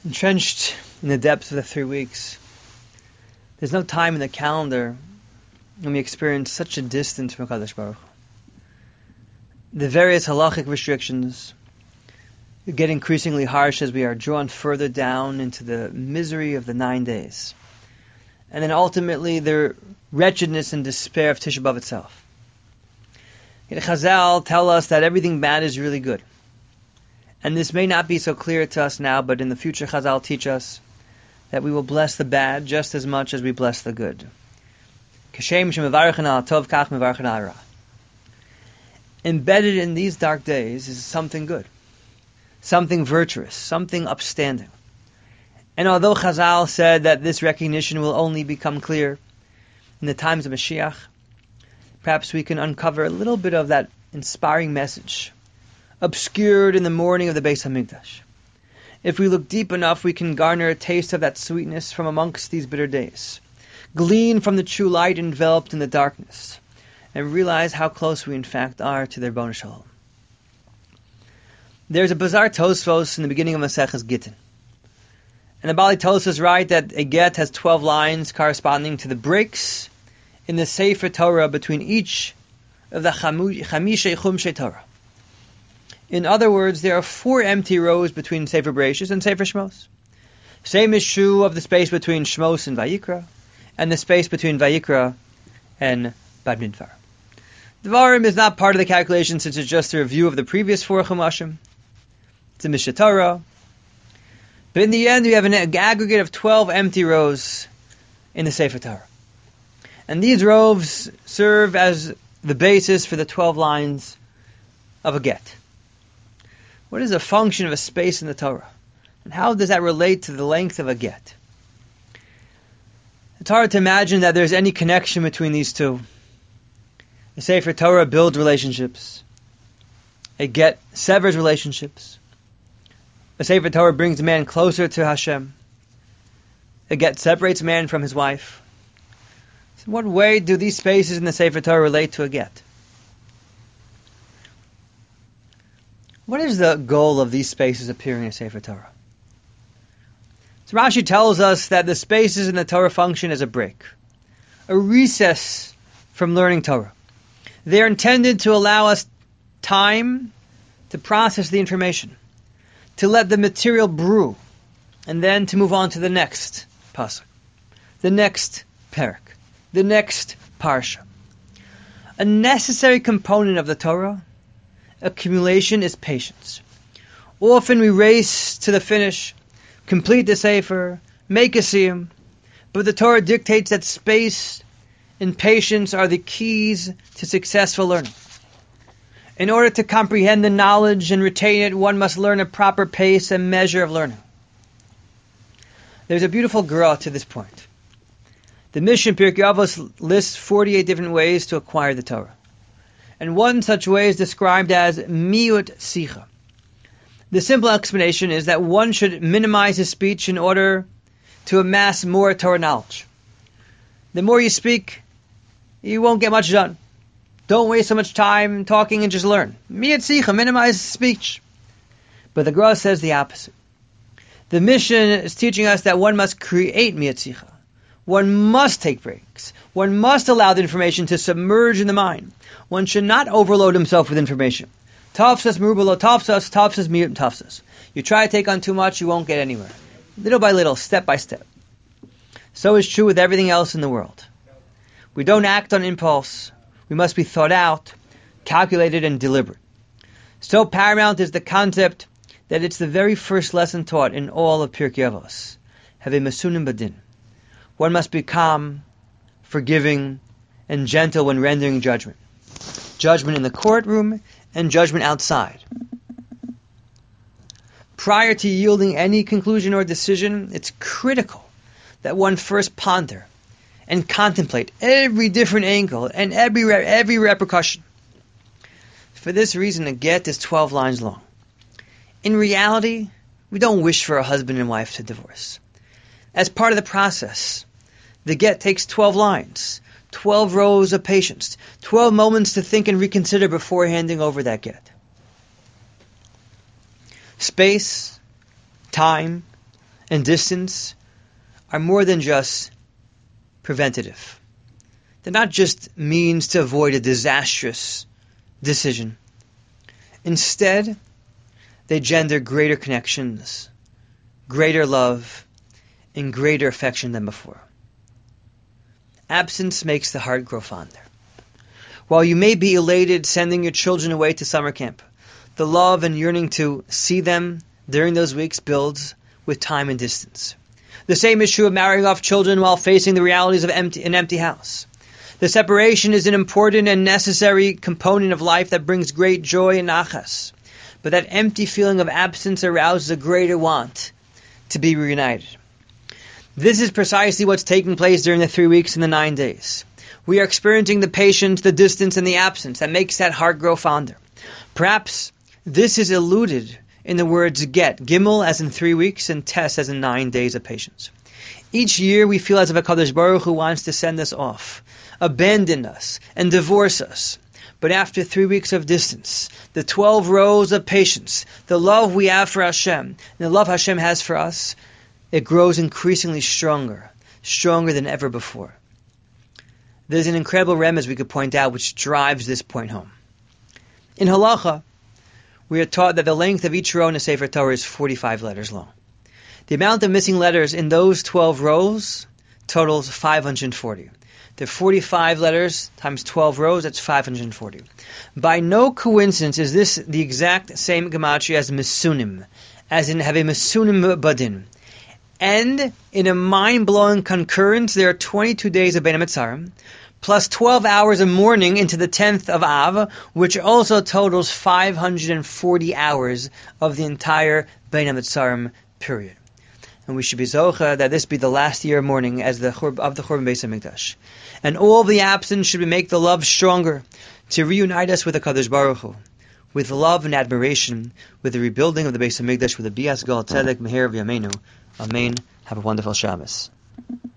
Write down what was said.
Entrenched in the depths of the 3 weeks, there's no time in the calendar when we experience such a distance from HaKadosh Baruch Hu. The various halachic restrictions get increasingly harsh as we are drawn further down into the misery of the 9 days. And then ultimately the wretchedness and despair of Tisha B'Av itself. Yet Chazal tell us that everything bad is really good. And this may not be so clear to us now, but in the future Chazal teach us that we will bless the bad just as much as we bless the good. Embedded in these dark days is something good, something virtuous, something upstanding. And although Chazal said that this recognition will only become clear in the times of Mashiach, perhaps we can uncover a little bit of that inspiring message obscured in the morning of the Beis Hamikdash. If we look deep enough, we can garner a taste of that sweetness from amongst these bitter days, glean from the true light enveloped in the darkness, and realize how close we in fact are to their Ribono Shel Olam. There's a bizarre Tosfos in the beginning of Maseches Gittin. And the Bali Tosfos write that a get has 12 lines corresponding to the breaks in the Sefer Torah between each of the Chamisha Chumshei Torah. In other words, there are 4 empty rows between Sefer Bereshis and Sefer Shmos. Same is true of the space between Shmos and Vayikra, and the space between Vayikra and Bamidbar. Devarim is not part of the calculation since it's just a review of the previous 4 Chumashim. It's a Mishneh Torah. But in the end, we have an aggregate of 12 empty rows in the Sefer Torah. And these rows serve as the basis for the 12 lines of a get. What is the function of a space in the Torah? And how does that relate to the length of a get? It's hard to imagine that there's any connection between these two. The Sefer Torah builds relationships. A get severs relationships. A Sefer Torah brings man closer to Hashem. A get separates man from his wife. So in what way do these spaces in the Sefer Torah relate to a get? What is the goal of these spaces appearing in Sefer Torah? So Rashi tells us that the spaces in the Torah function as a break, a recess from learning Torah. They are intended to allow us time to process the information, to let the material brew, and then to move on to the next pasuk, the next parak, the next parsha. A necessary component of the Torah accumulation is patience. Often we race to the finish, complete the Sefer, make a siyum, but the Torah dictates that space and patience are the keys to successful learning. In order to comprehend the knowledge and retain it, one must learn a proper pace and measure of learning. There's a beautiful Gra to this point. The Mishnah Pirkei Avos lists 48 different ways to acquire the Torah. And one such way is described as miut sicha. The simple explanation is that one should minimize his speech in order to amass more Torah knowledge. The more you speak, you won't get much done. Don't waste so much time talking and just learn. Miut sicha, minimize speech. But the Gra says the opposite. The mission is teaching us that one must create miut sicha. One must take breaks. One must allow the information to submerge in the mind. One should not overload himself with information. Tafsas merubah tafsas, tafsas miut tafsas. You try to take on too much, you won't get anywhere. Little by little, step by step. So is true with everything else in the world. We don't act on impulse. We must be thought out, calculated, and deliberate. So paramount is the concept that it's the very first lesson taught in all of Pirkei Avos. Have a masunim badin. One must be calm, forgiving, and gentle when rendering judgment. Judgment in the courtroom and judgment outside. Prior to yielding any conclusion or decision, it's critical that one first ponder and contemplate every different angle and every repercussion. For this reason, a get is 12 lines long. In reality, we don't wish for a husband and wife to divorce. As part of the process, the get takes 12 lines, 12 rows of patience, 12 moments to think and reconsider before handing over that get. Space, time, and distance are more than just preventative. They're not just means to avoid a disastrous decision. Instead, they gender greater connections, greater love, and greater affection than before. Absence makes the heart grow fonder. While you may be elated sending your children away to summer camp, the love and yearning to see them during those weeks builds with time and distance. The same is true of marrying off children while facing the realities of an empty house. The separation is an important and necessary component of life that brings great joy and nachas. But that empty feeling of absence arouses a greater want to be reunited. This is precisely what's taking place during the 3 weeks and the 9 days. We are experiencing the patience, the distance, and the absence that makes that heart grow fonder. Perhaps this is eluded in the words get, Gimel as in 3 weeks, and Tes as in 9 days of patience. Each year we feel as if HaKadosh Baruch Hu wants to send us off, abandon us, and divorce us. But after 3 weeks of distance, the 12 rows of patience, the love we have for Hashem, and the love Hashem has for us, it grows increasingly stronger than ever before. There's an incredible remez we could point out which drives this point home. In Halacha, we are taught that the length of each row in the Sefer Torah is 45 letters long. The amount of missing letters in those 12 rows totals 540. There are 45 letters times 12 rows, that's 540. By no coincidence is this the exact same gematria as Mesunim, as in have a Mesunim Badin. And in a mind-blowing concurrence, there are 22 days of Bein HaMetzarim, plus 12 hours of mourning into the 10th of Av, which also totals 540 hours of the entire Bein HaMetzarim period. And we should be zocha that this be the last year of mourning of the Churban Beis HaMikdash. And all the absence should make the love stronger to reunite us with the Kadosh Baruch Hu, with love and admiration, with the rebuilding of the Beis HaMikdash, with the Bias Gal Tzedek Meher V'Yameinu. Amen. Have a wonderful Shabbos.